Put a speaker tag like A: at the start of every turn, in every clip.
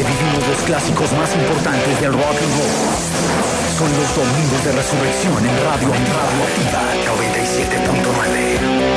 A: revivimos los clásicos más importantes del rock and roll. Son los domingos de resurrección en Radio Activa 97.9.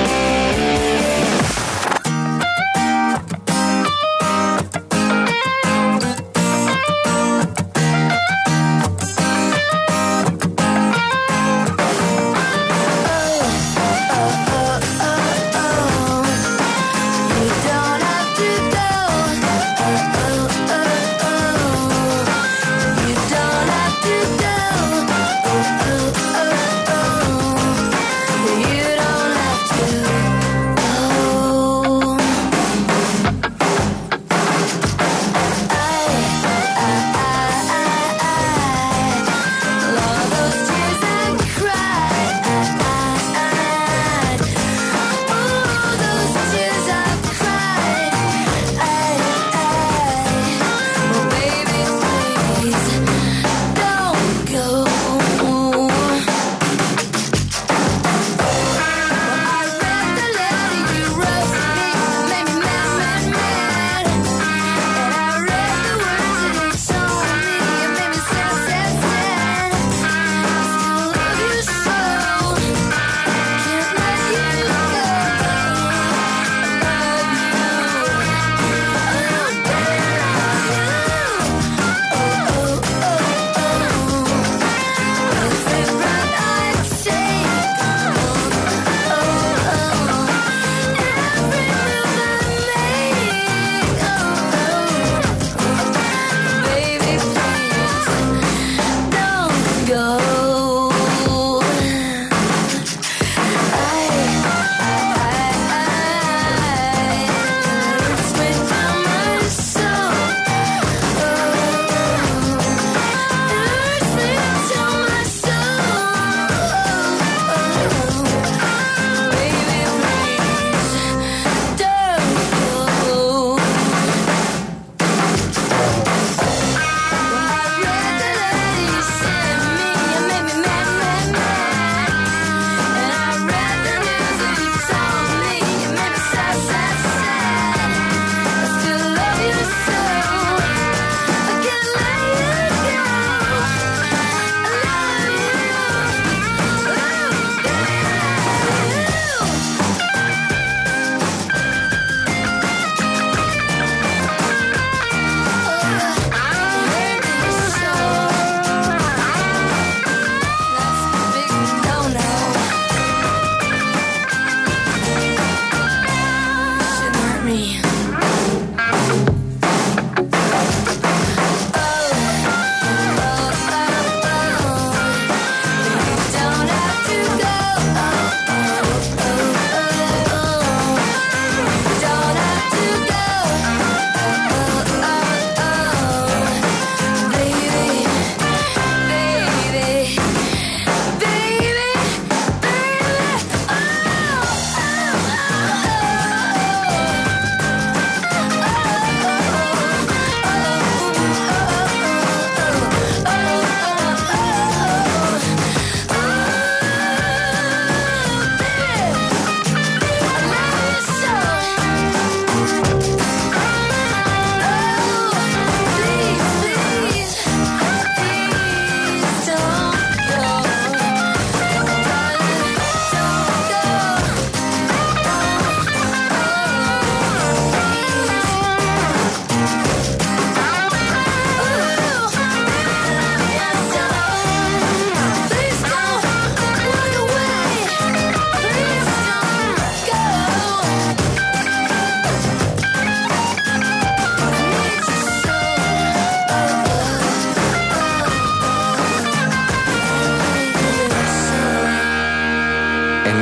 B: En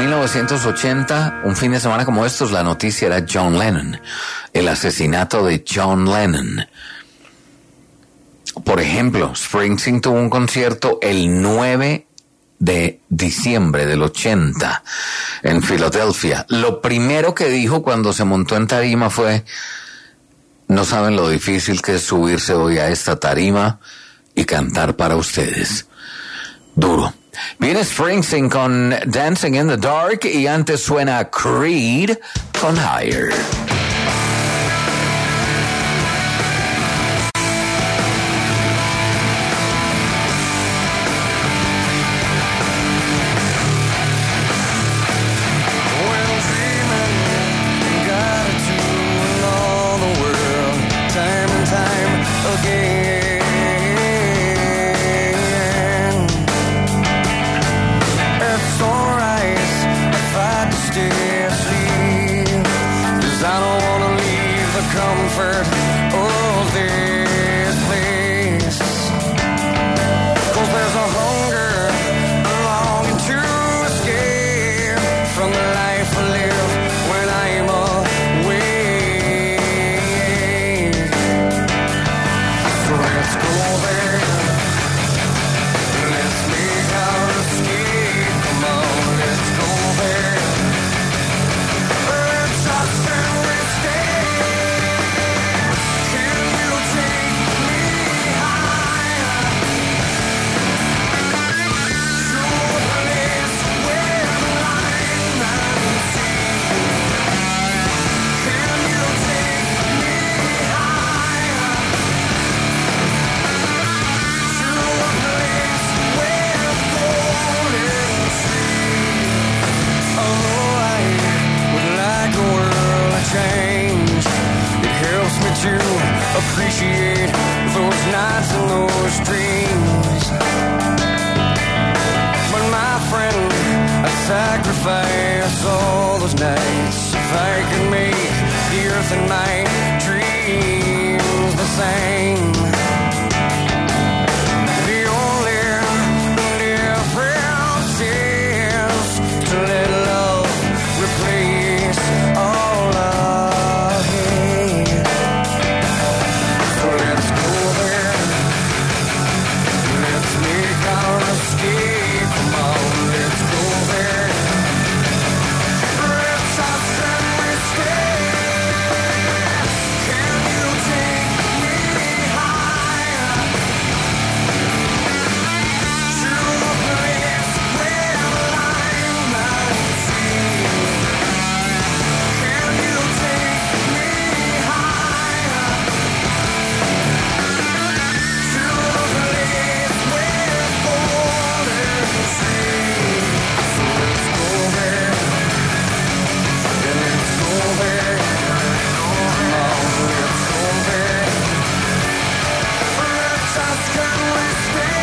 B: 1980, un fin de semana como estos, la noticia era John Lennon, el asesinato de John Lennon. Por ejemplo, Springsteen tuvo un concierto el 9 de diciembre del 80 en Filadelfia. Lo primero que dijo cuando se montó en tarima fue: no saben lo difícil que es subirse hoy a esta tarima y cantar para ustedes. Duro. Viene Springsteen con Dancing in the Dark y antes suena Creed con Higher.
C: time again. It's alright if I just stay asleep, 'cause I don't wanna leave the comfort of this place. 'Cause there's a hunger, a longing to escape from the life I live when I'm away. So let's go there, let's make our escape. Come on, let's go there. Let's just and we stay. Can you take me higher to a place where blind and see? Can you take me higher to a place where golden trees? Although I would like a world to change, it helps me to appreciate those nights and those dreams. But my friend, I'd sacrifice all those nights if I could make the earth and my dreams the same. The only difference is to let love replace all our hate. So let's go there, let's make our escape. Come on, let's go there. Let's just and we stay. Can you take me higher to a place where line and sea? Can you take me higher to a place where golden trees? So let's go there, yeah, let's go there. Come on, let's go there. Let's just can we stay?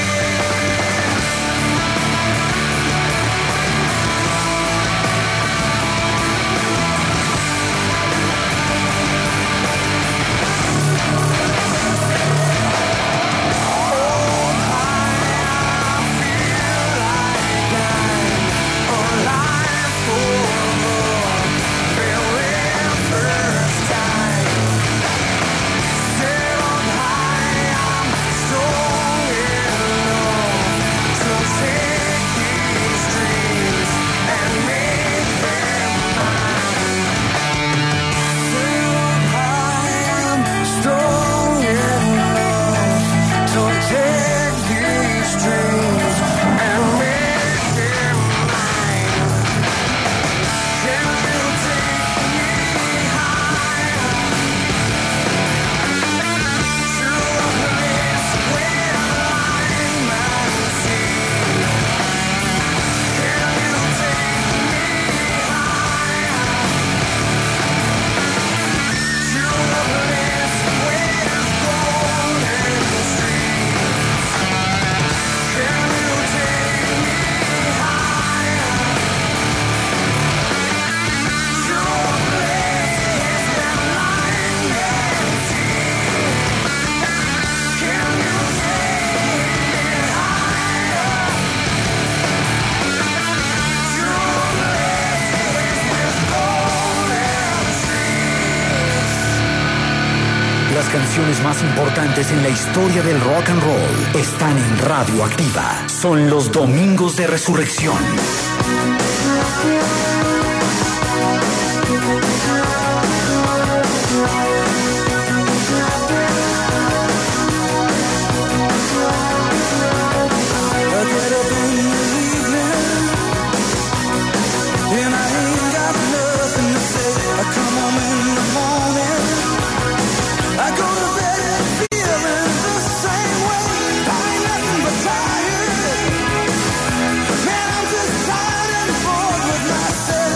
A: Las canciones más importantes en la historia del rock and roll están en Radio Activa. Son los Domingos de Resurrección.
C: Man, I'm just tired and bored with myself.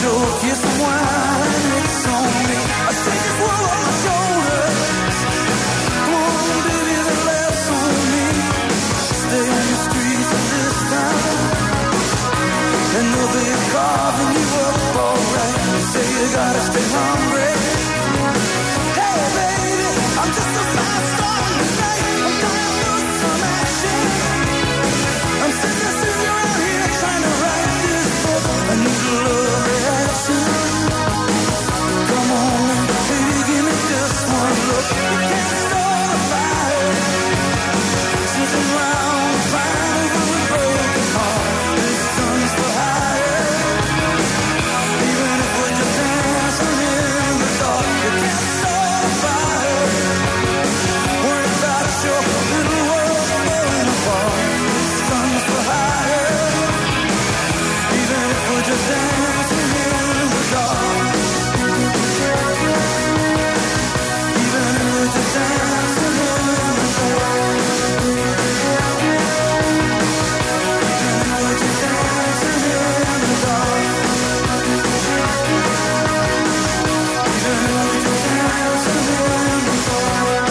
C: your kiss and wine, it's on me. I say just roll on my shoulders. Come on, baby, the laughs on me. Stay on the streets of this town, and they'll be carving you up alright. They say you gotta stay hungry. Hey, baby, I'm just a fast star tonight. I'm gonna lose some action. I'm sick of sitting around here trying to write this book. I need a love reaction. Come on, baby, give me just one look. You can't start a fire. Sitting around crying over a broken heart. This gun's for hire. Even if we're just dancing in the dark, you can't start a fire. Worry about your little world falling apart. This gun's for hire. Even if we're just dancing in the dark. Even if we're just dancing in the dark. Even if we're just dancing in the dark. Even if we're just dancing in the dark.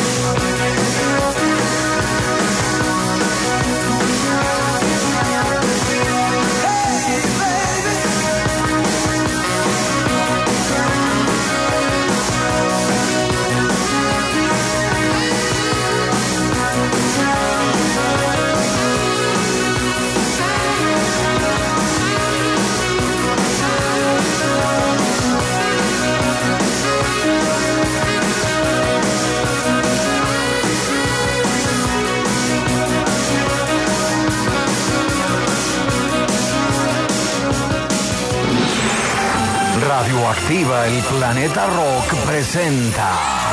C: Hey, baby.
A: Radioactiva, el Planeta Rock presenta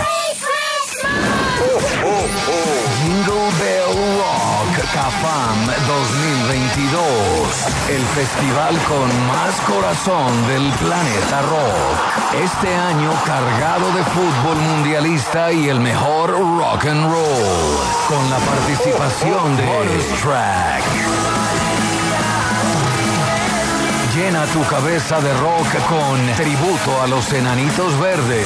A: Jingle Bell Rock CAFAM 2022, el festival con más corazón del Planeta Rock. Este año cargado de fútbol mundialista y el mejor rock and roll, con la participación de Bonus Track. Llena tu cabeza de rock con tributo a los Enanitos Verdes,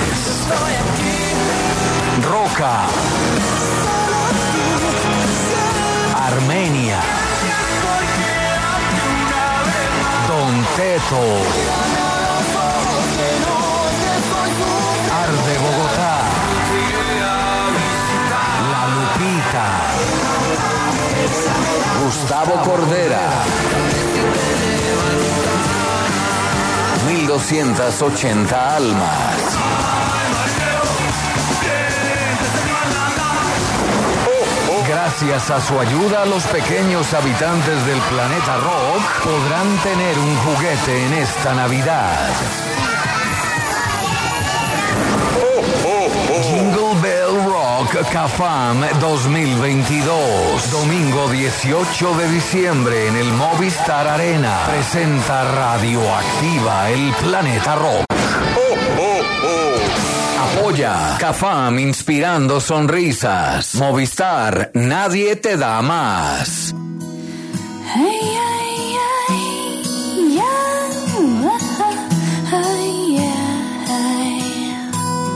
A: Roca, Armenia, Don Teto, Arde Bogotá, La Lupita, Gustavo Cordera, 1280 almas. Gracias a su ayuda, los pequeños habitantes del Planeta Rock podrán tener un juguete en esta Navidad. Jingle Bell Rock CAFAM 2022, domingo 18 de diciembre en el Movistar Arena. Presenta Radioactiva, el Planeta Rock. Apoya CAFAM, inspirando sonrisas. Movistar, nadie te da más.
D: Hey, ay, ay, yeah, ay, yeah.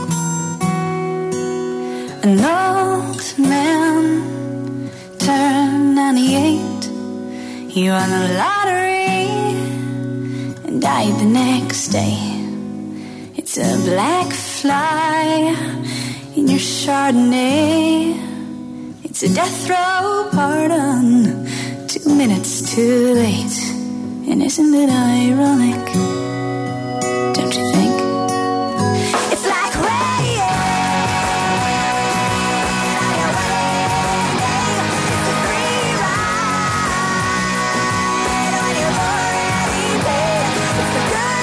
D: An old man turned 98. He won the lottery and died the next day. It's a black fly in your Chardonnay. It's a death row pardon, 2 minutes too late. And isn't it ironic? Don't you think? It's like rain on your wedding day. It's a free ride when you're already paid. It's the good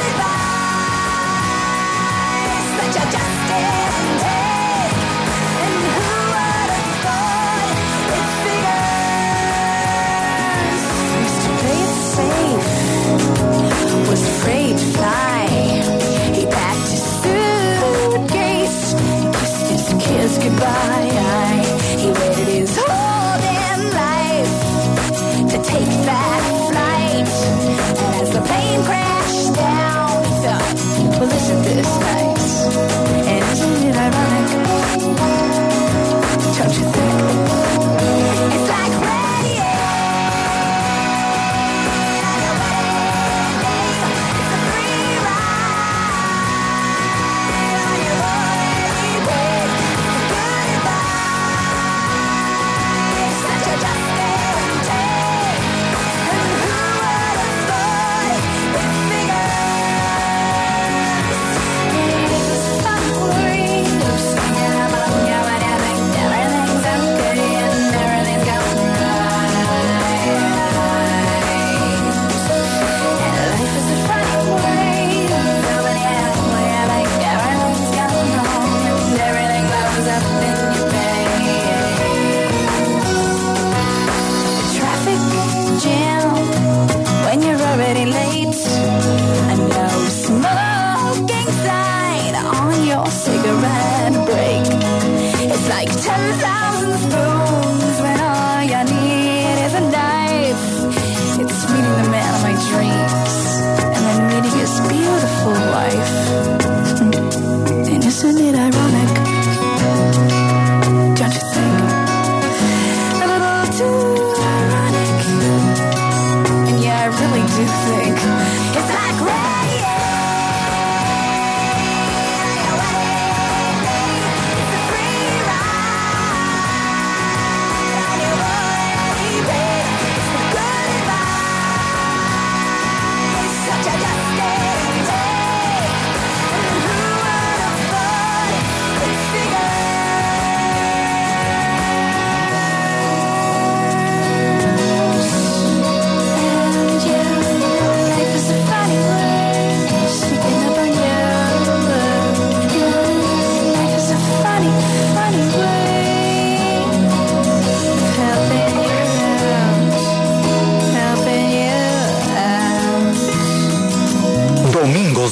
D: advice that you just didn't take. And who would have thought it figures? Used to play it safe, was afraid to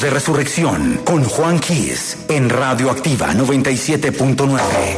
E: de Resurrección con Juan Kiss en Radioactiva 97.9.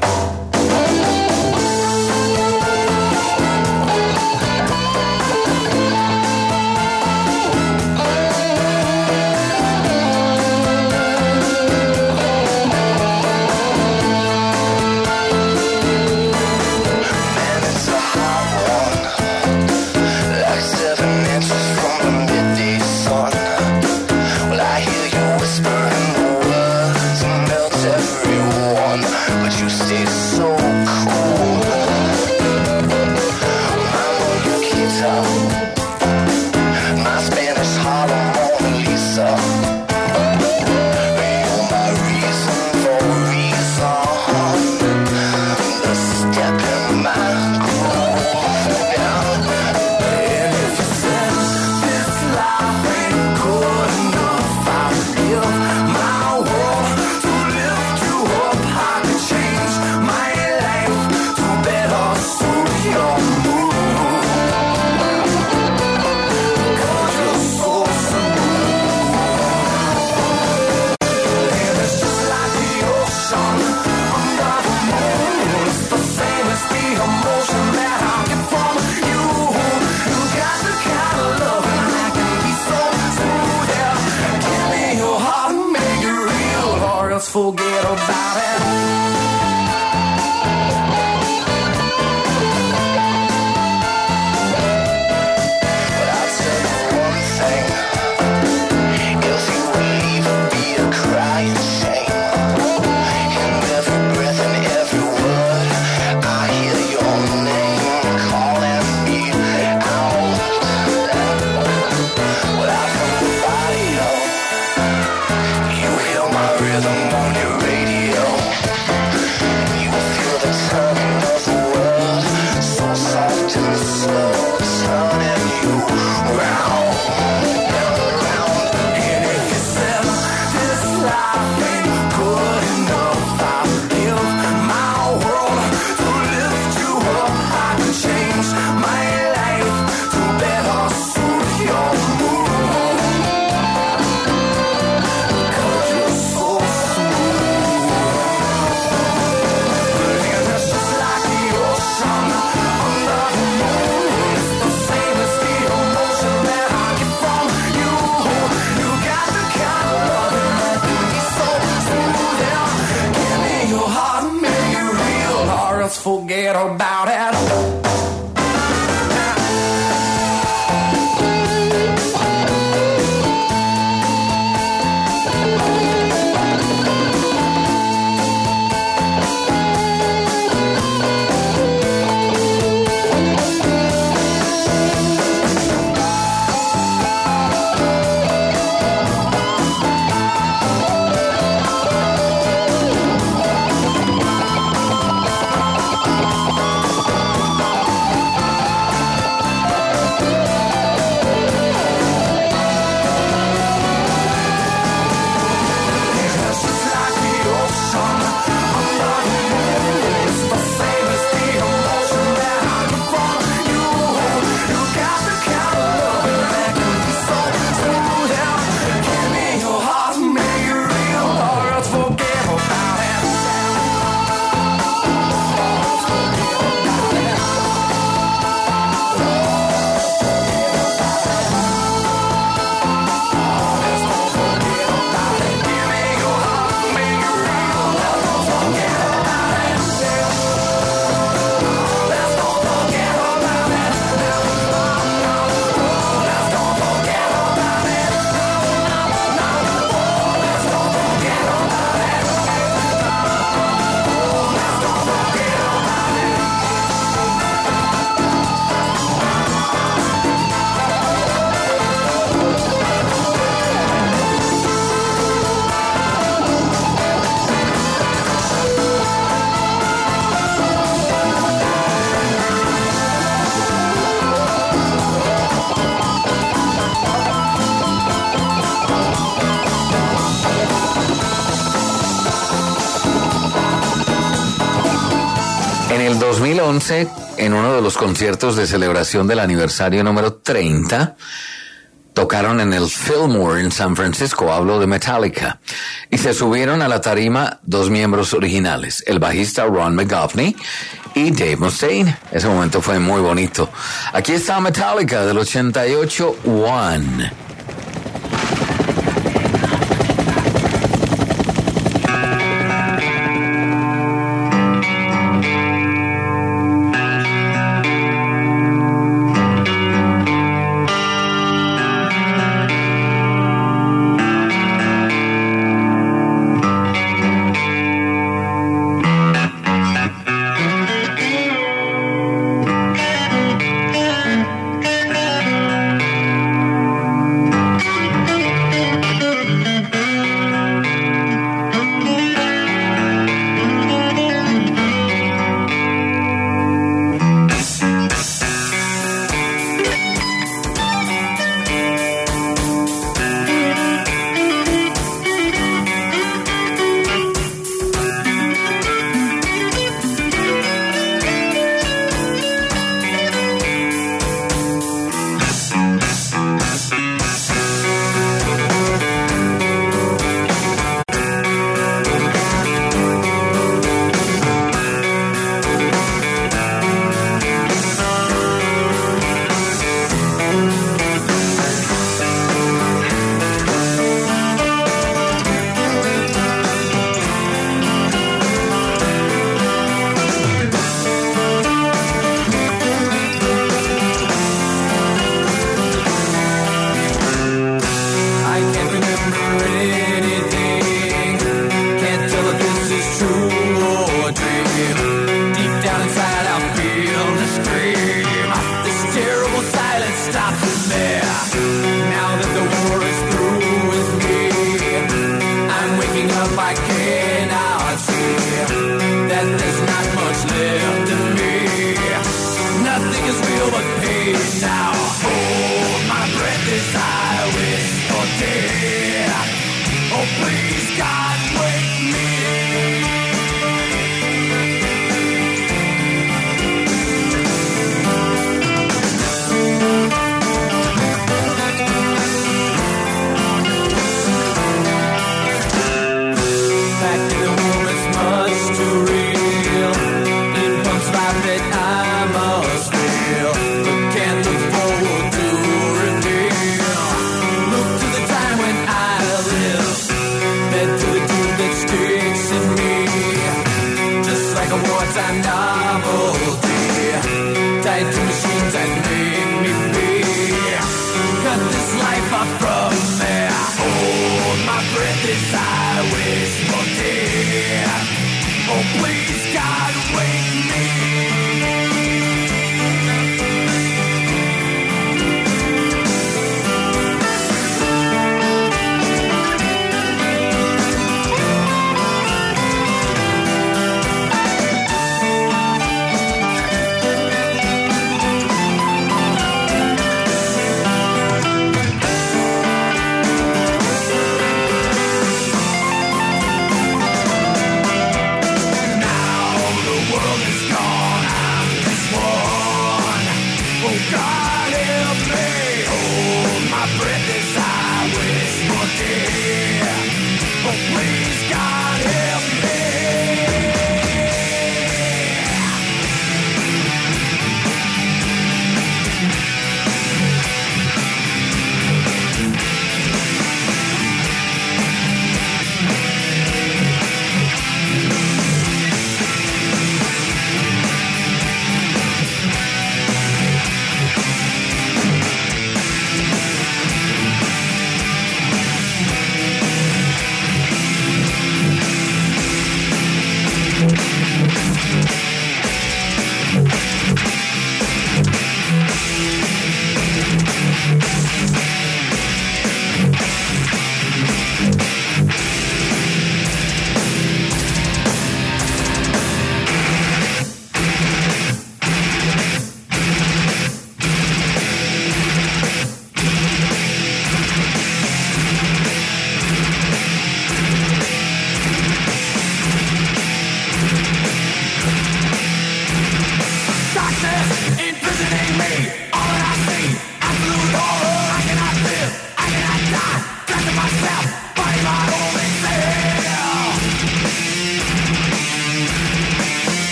C: Forget about it. But I'll tell you one thing. If you leave, it'll be a crying shame. In every breath and every word, I hear your name calling me out. Without from the radio, you hear my rhythm on your radio. You feel the turning of the world, so soft and slow, turning you round and round. And if you said this life ain't good enough, I'll give my world to lift you up. I can change my life to better suit your mood. 'Cause you're so smooth. And it's just like the ocean under the moon. It's the same as the emotion that I get from you. You got the kind of loving that can be so smooth. Yeah. Give me your heart and make it real, or else forget about it. It's just like the ocean under the moon. It's the same as the emotion that I get from you. You got the kind of loving that can be so smooth. Yeah. Give me your heart and make it real, or else forget about it. Give me your heart and make it real, let's don't forget about it. Let's don't forget about it. Let's don't forget about it. Let's don't forget about it. Let's don't forget about it.
B: En el 2011, en uno de los conciertos de celebración del aniversario número 30, tocaron en el Fillmore en San Francisco, hablo de Metallica, y se subieron a la tarima dos miembros originales, el bajista Ron McGovney y Dave Mustaine. Ese momento fue muy bonito. Aquí está Metallica del 88, One.
C: To the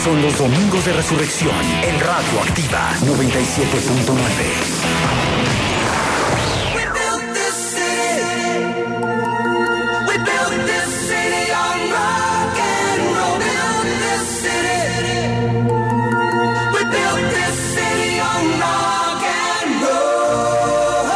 E: son los domingos de resurrección en Radio Activa 97.9.
C: We built this city. We built this city on rock and roll. Built this city. We built this city on rock and roll.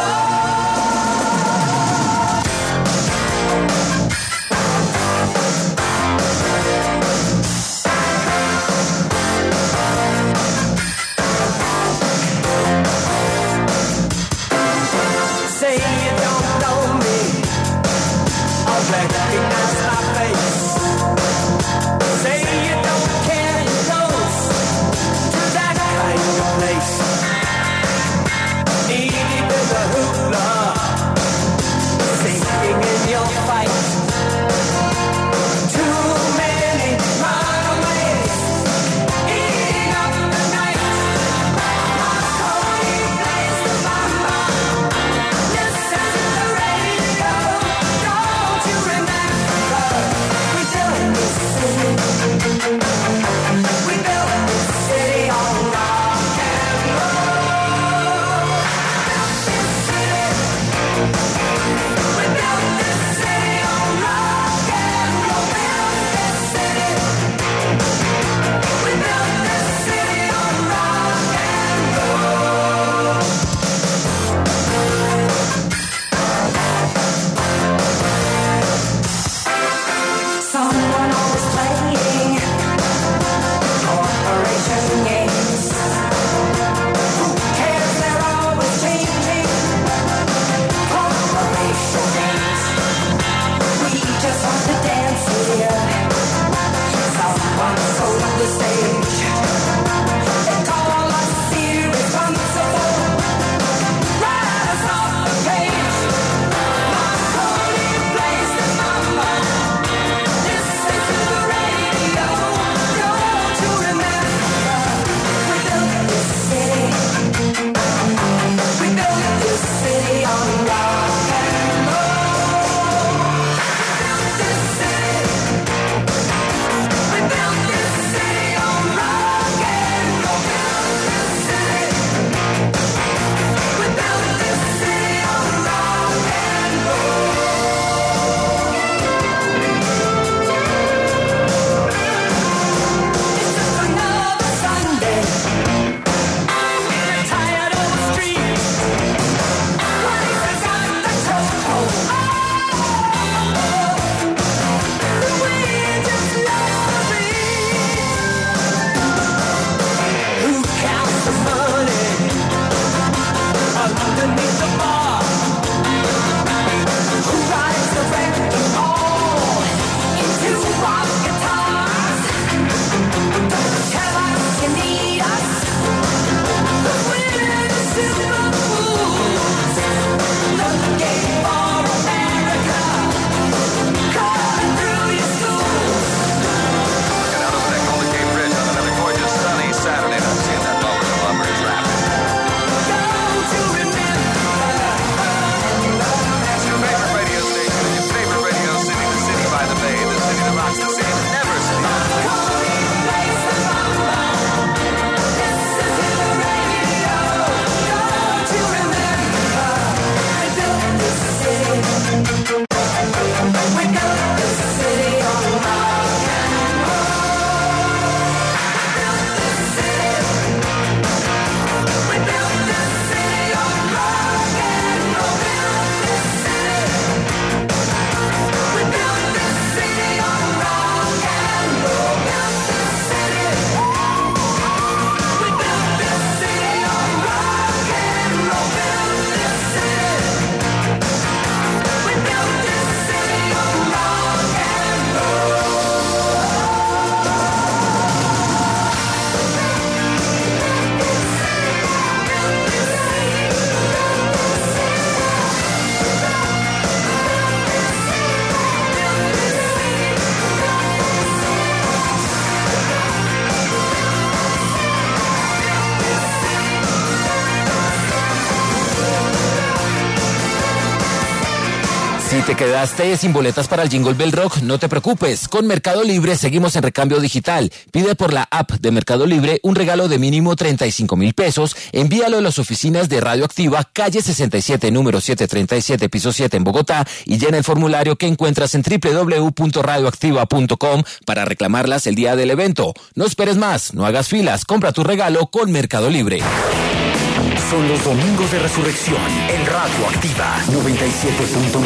F: Si te quedaste sin boletas para el Jingle Bell Rock, no te preocupes. Con Mercado Libre seguimos en recambio digital. Pide por la app de Mercado Libre un regalo de mínimo 35.000 pesos. Envíalo a las oficinas de Radioactiva, calle 67, número 737, piso 7 en Bogotá, y llena el formulario que encuentras en www.radioactiva.com para reclamarlas el día del evento. No esperes más, no hagas filas, compra tu regalo con Mercado Libre.
E: Son los domingos de resurrección en Radio Activa 97.9.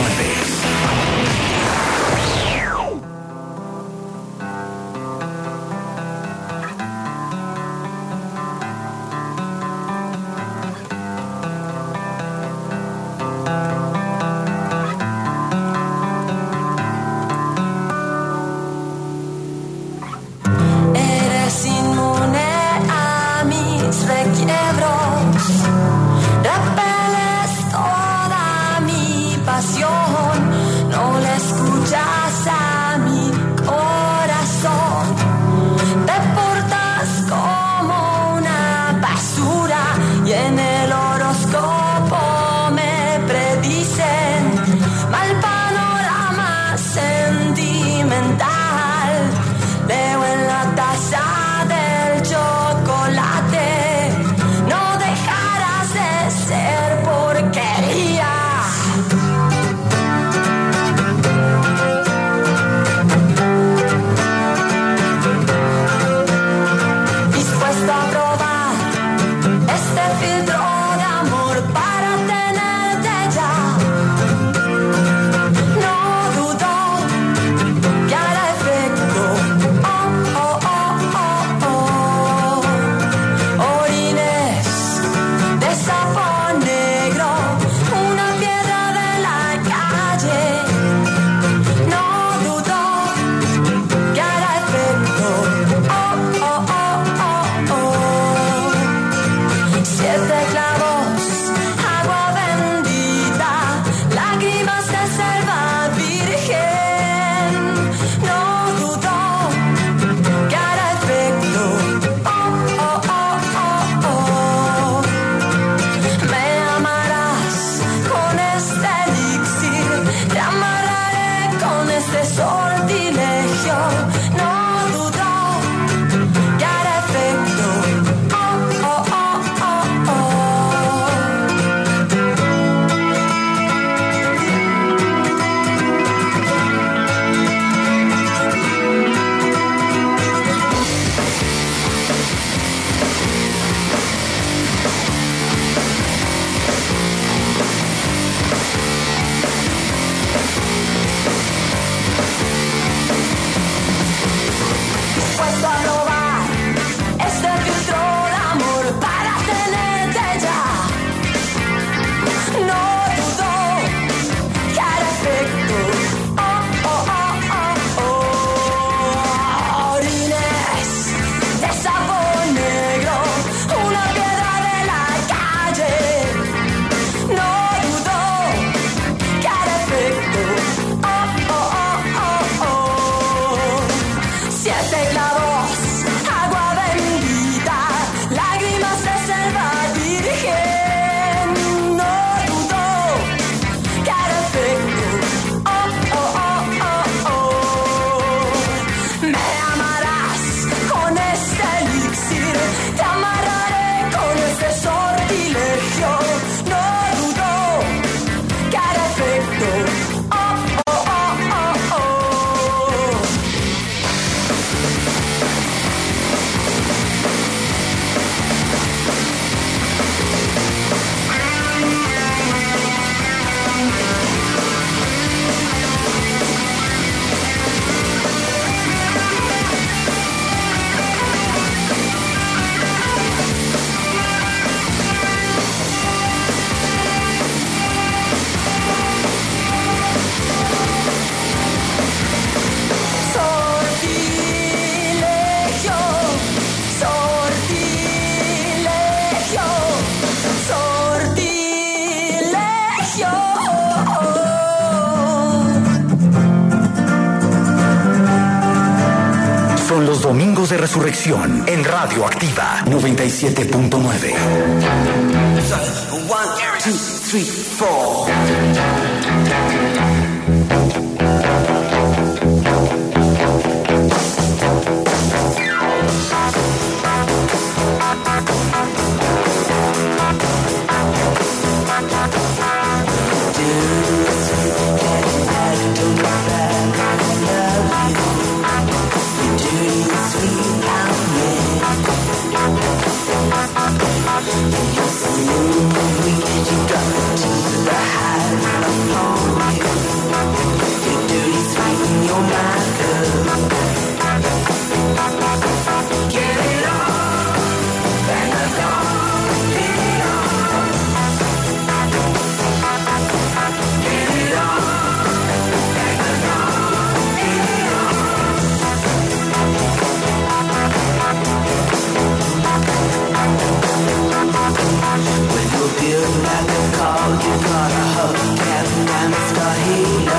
D: Eres inmune a mis requiebros, repeles toda mi pasión, no le escuchas a mi corazón, te portas como una basura y en el horóscopo me predicen mal panorama sentimental. Leo en la taza del chocolate, no dejarás de ser porquería. Dispuesto a probar este filtro de amor para tenerte ya. No dudo que hará efecto. Orines de sapo negro, una piedra de la calle. No dudo que hará efecto. 7 clavos, agua bendita, lágrimas de selva virgen. No dudo que hará efecto. Me amarás con este elixir, te amarraré con este sortilegio. No dudo que hará efecto. Dispuesto a probar este filtro de amor para tenerte ya. No dudo que hará efecto. Orines de sapo negro, una piedra de la calle. No dudo que hará efecto. 7 clavos, agua bendita, lágrimas de selva virgen. No dudo que hará efecto. Me amarás con este elixir, te amarraré con este sortilegio. No dudo que hará efecto. Sortilegio, sortilegio, sortilegio.
E: Son los domingos de resurrección en Radio Activa 97.9.
C: 1, 2, 3, 4.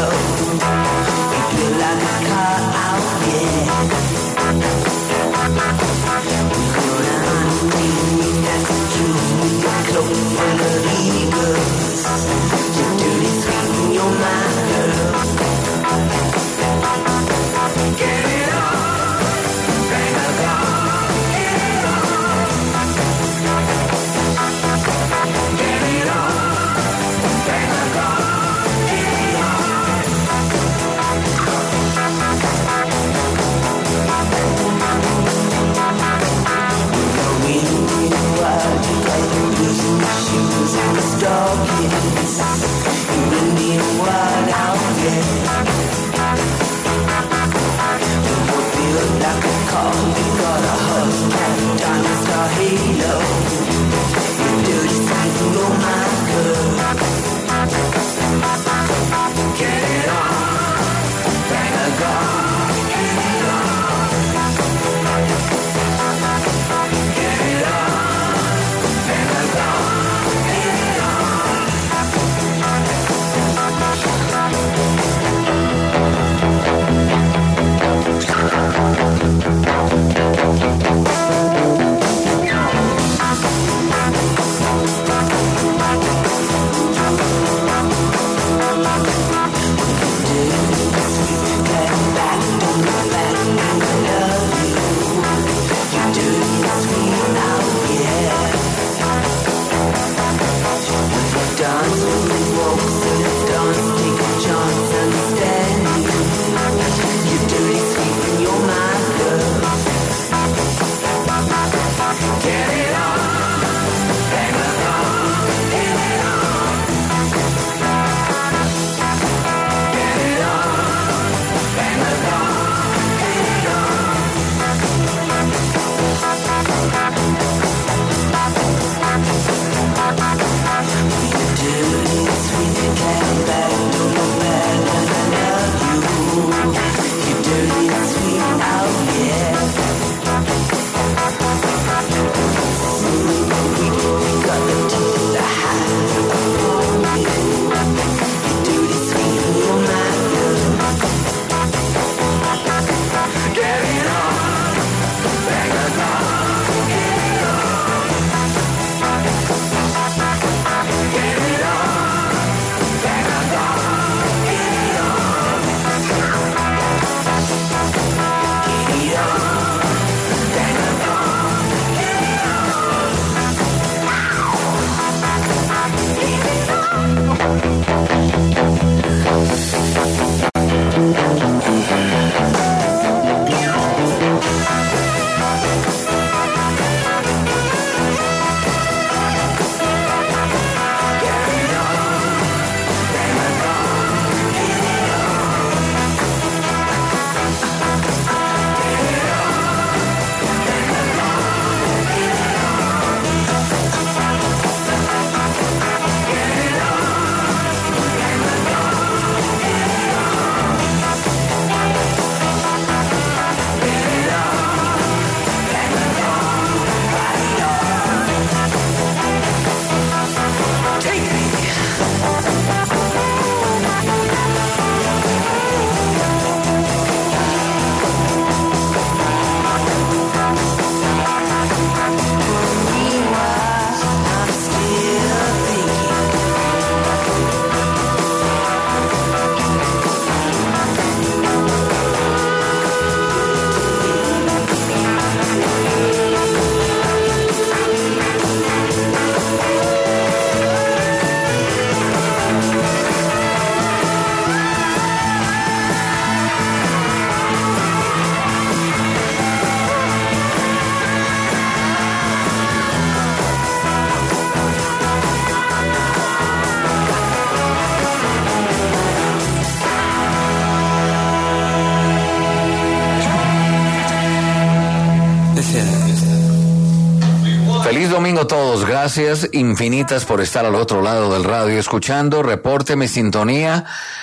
B: Feliz domingo a todos, gracias infinitas por estar al otro lado del radio escuchando. Repórteme sintonía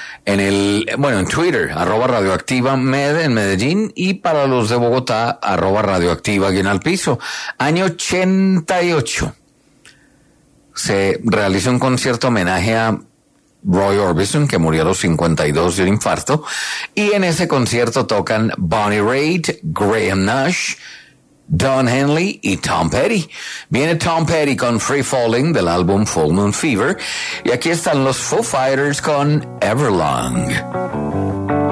B: en Twitter, @radioactiva-med en Medellín, y para los de Bogotá, @radioactiva-piso. Año 88. Se realiza un concierto homenaje a Roy Orbison, que murió a los 52 de un infarto. Y en ese concierto tocan Bonnie Raitt, Graham Nash, Don Henley y Tom Petty. Viene Tom Petty con Free Falling del álbum Full Moon Fever. Y aquí están los Foo Fighters con Everlong.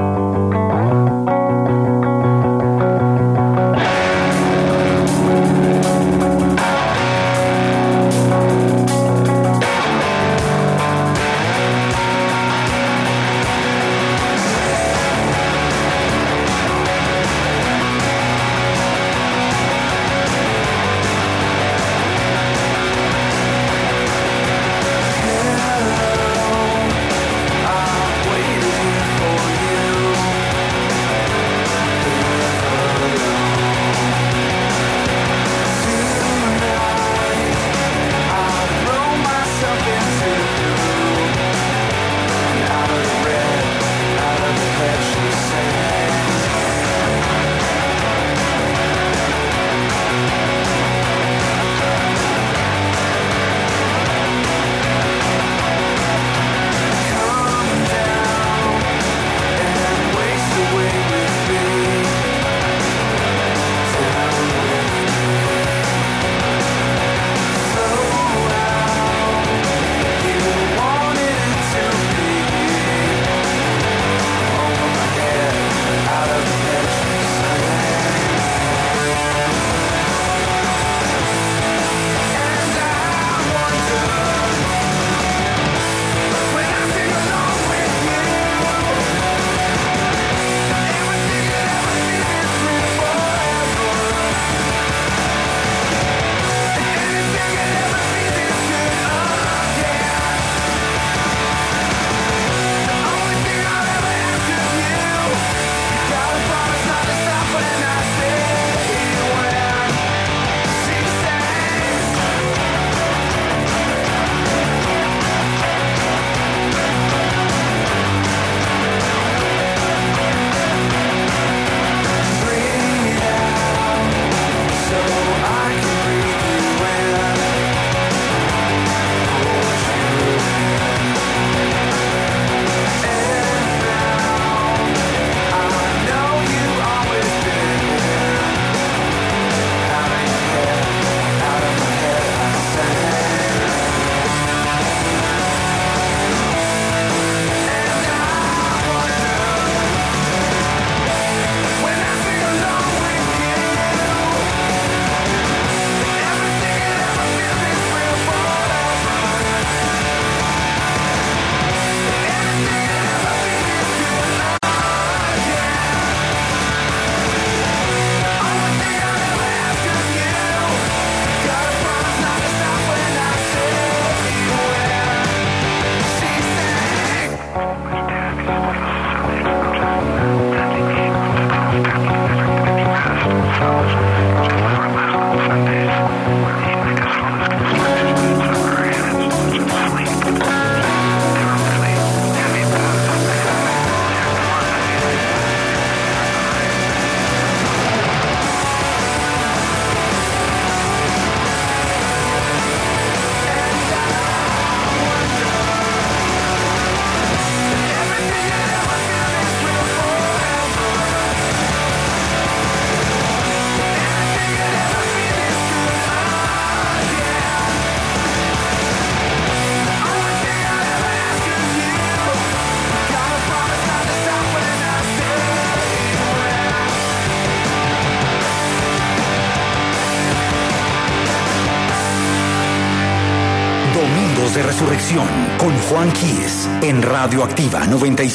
E: De Resurrección con Juan Quies en Radioactiva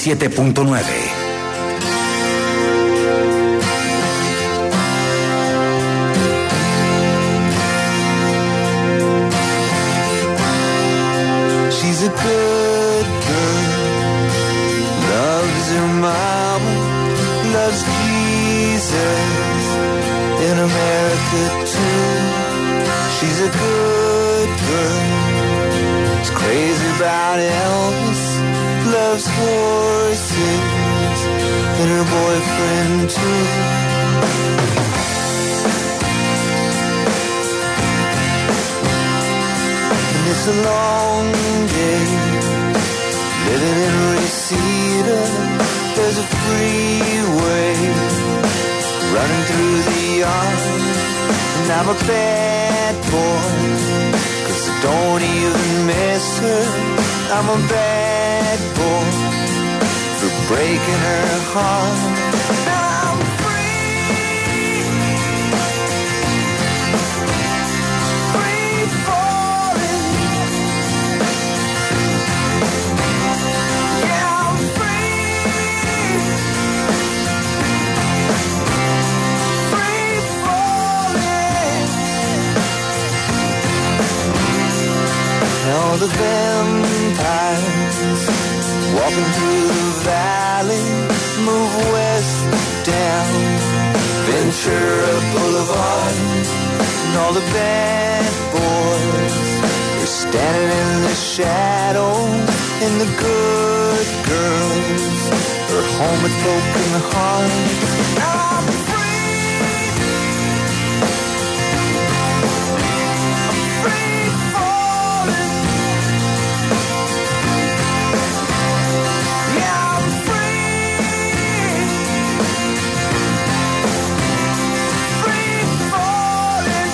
E: 97.9.
C: She's a good girl, loves her mama, loves Jesus in America too. She's a good girl, crazy about Elvis, loves horses and her boyfriend too. And it's a long day There's a freeway running through the yard, and I'm a bad boy, 'cause I don't even miss her. I'm a bad boy for breaking her heart. I'm free, free falling. Yeah, I'm free, free falling. Now the vampires walking through the valley move west down Ventura Boulevard, and all the bad boys are standing in the shadow, and the good girls are home with broken hearts. I'm free, I'm free falling. Yeah, I'm free, free falling.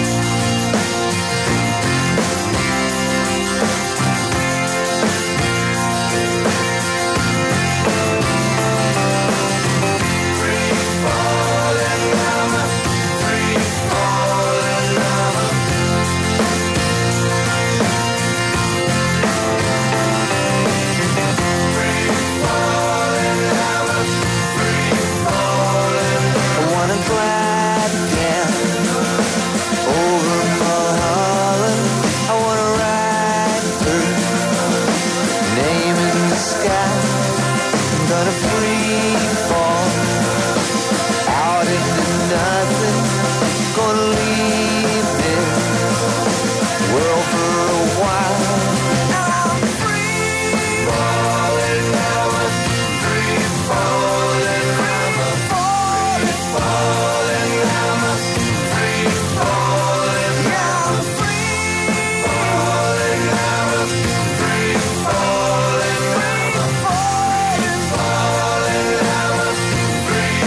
C: I wanna glide down over Mulholland. I wanna write her name in the sky. I'm gonna free fall out into nothing. Gonna leave this world for a while. I'm free falling, I'm free falling, I'm free falling, I'm free falling, yeah, I'm free falling, I'm free falling, I'm free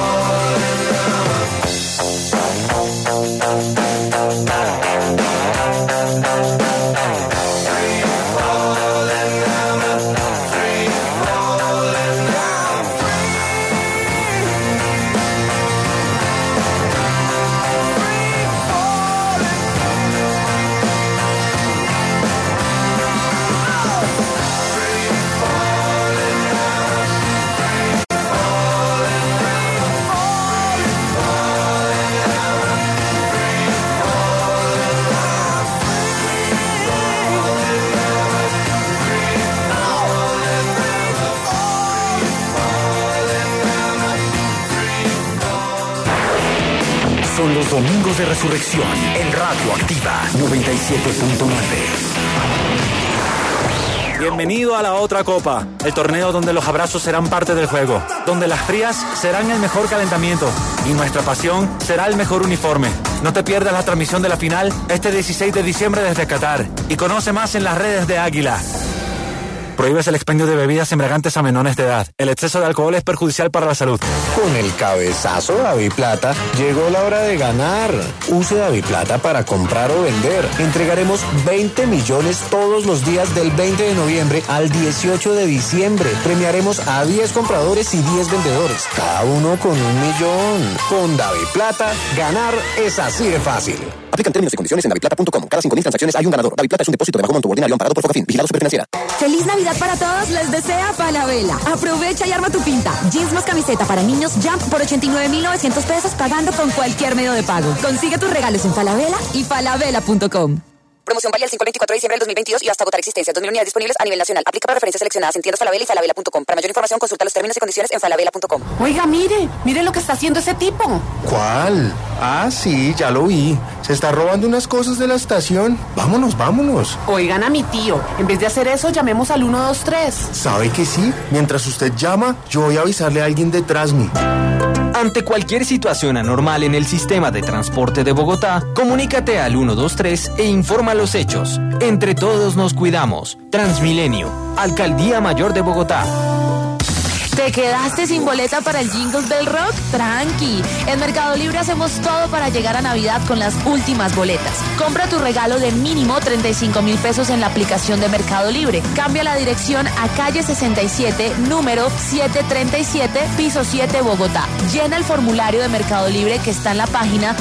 E: Son los domingos de resurrección en Radio Activa 97.9.
G: Bienvenido a la otra copa, el torneo donde los abrazos serán parte del juego, donde las frías serán el mejor calentamiento y nuestra pasión será el mejor uniforme. No te pierdas la transmisión de la final este 16 de diciembre desde Qatar y conoce más en las redes de Águila. Prohíbes el expendio de bebidas embriagantes a menores de edad. El exceso de alcohol es perjudicial para la salud.
H: Con el cabezazo Daviplata llegó la hora de ganar. Use Daviplata para comprar o vender. Entregaremos 20 millones todos los días del 20 de noviembre al 18 de diciembre. Premiaremos a 10 compradores y 10 vendedores, cada uno con 1 millón. Con Daviplata, ganar es así de fácil.
I: Aplican términos y condiciones en daviplata.com. Cada 5.000 transacciones hay un ganador. Daviplata es un depósito de bajo monto ordinario amparado por Focafin. Vigilado Superfinanciera.
D: Feliz Navidad para todos, les desea Falabella. Aprovecha y arma tu pinta. Jeans más camiseta para niños Jump por 89.900 pesos pagando con cualquier medio de pago. Consigue tus regalos en Falabella y falabella.com.
J: Promoción válida el 5 al 24 de diciembre del 2022 y hasta agotar existencia. 2.000 unidades disponibles a nivel nacional. Aplica para referencias seleccionadas en tiendas Falabella y falabella.com. Para mayor información consulta los términos y condiciones en falabella.com.
K: Oiga, mire lo que está haciendo ese tipo.
H: ¿Cuál? Ah, sí, ya lo vi. Se está robando unas cosas de la estación. Vámonos.
K: Oigan a mi tío, en vez de hacer eso, llamemos al 123.
H: ¿Sabe que sí? Mientras usted llama, yo voy a avisarle a alguien detrás mío.
L: Ante cualquier situación anormal en el sistema de transporte de Bogotá, comunícate al 123 e informa los hechos. Entre todos nos cuidamos. Transmilenio, Alcaldía Mayor de Bogotá.
D: ¿Te quedaste sin boleta para el Jingle Bell Rock? Tranqui. En Mercado Libre hacemos todo para llegar a Navidad con las últimas boletas. Compra tu regalo de mínimo 35,000 pesos en la aplicación de Mercado Libre. Cambia la dirección a calle 67, número 737, piso 7, Bogotá. Llena el formulario de Mercado Libre que está en la página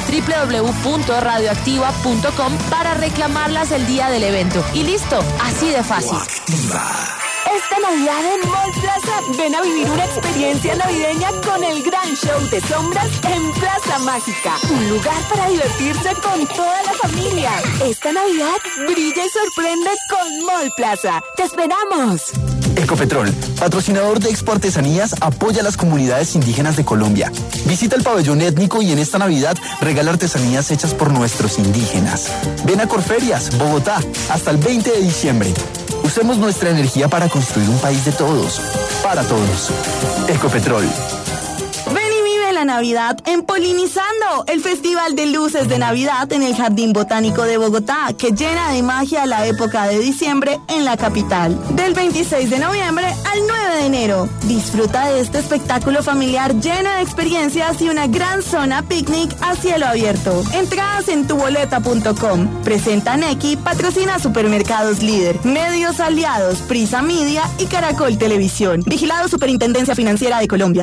D: www.radioactiva.com para reclamarlas el día del evento. Y listo, así de fácil.
M: Esta Navidad en Mall Plaza, ven a vivir una experiencia navideña con el gran show de sombras en Plaza Mágica. Un lugar para divertirse con toda la familia. Esta Navidad brilla y sorprende con Mall Plaza. ¡Te esperamos!
N: Ecopetrol, patrocinador de Expo Artesanías, apoya a las comunidades indígenas de Colombia. Visita el pabellón étnico y en esta Navidad regala artesanías hechas por nuestros indígenas. Ven a Corferias, Bogotá, hasta el 20 de diciembre. Usemos nuestra energía para construir un país de todos, para todos. Ecopetrol.
O: Ven y vive la Navidad en Polinizando, el festival de luces de Navidad en el Jardín Botánico de Bogotá, que llena de magia la época de diciembre en la capital. Del 26 de noviembre al 9 de enero. Disfruta de este espectáculo familiar lleno de experiencias y una gran zona picnic a cielo abierto. Entradas en tuboleta.com. Presenta Neki, patrocina Supermercados Líder, Medios Aliados, Prisa Media y Caracol Televisión. Vigilado Superintendencia Financiera de Colombia.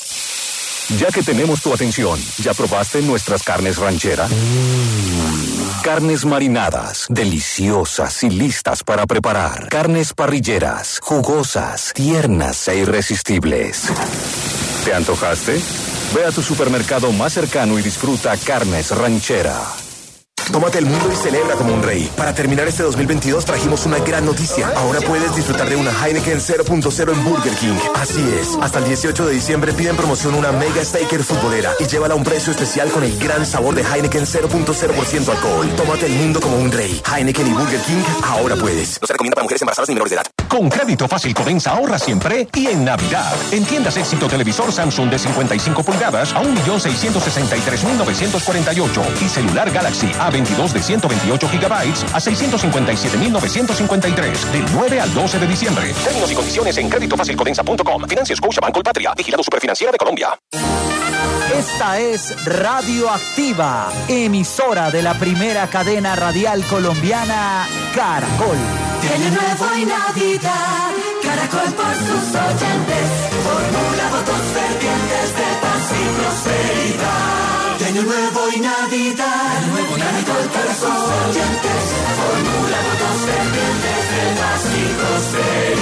P: Ya que tenemos tu atención, ¿ya probaste nuestras carnes ranchera? Carnes marinadas, deliciosas y listas para preparar. Carnes parrilleras, jugosas, tiernas e irresistibles. ¿Te antojaste? Ve a tu supermercado más cercano y disfruta Carnes Ranchera.
Q: Tómate el mundo y celebra como un rey. Para terminar este 2022 trajimos una gran noticia. Ahora puedes disfrutar de una Heineken 0.0 en Burger King. Así es. Hasta el 18 de diciembre pide en promoción una Mega Staker futbolera y llévala a un precio especial con el gran sabor de Heineken 0.0% alcohol. Tómate el mundo como un rey. Heineken y Burger King, ahora puedes. No se recomienda para mujeres embarazadas ni menores de edad.
R: Con Crédito Fácil Codensa ahorra siempre y en Navidad. En tiendas Éxito televisor Samsung de 55 pulgadas a 1.663.948 y celular Galaxy A22 de 128 gigabytes a 657.953 del 9 al 12 de diciembre. Términos y condiciones en créditofacilcodensa.com. Financia Scotiabank Colpatria. Vigilado Superfinanciera de Colombia.
S: Esta es Radioactiva, emisora de la primera cadena radial colombiana, Caracol.
C: Año nuevo y Navidad, Caracol por sus oyentes, formula votos fervientes de paz y prosperidad. De Año nuevo y Navidad, Caracol por sus oyentes, formula votos fervientes de paz y prosperidad.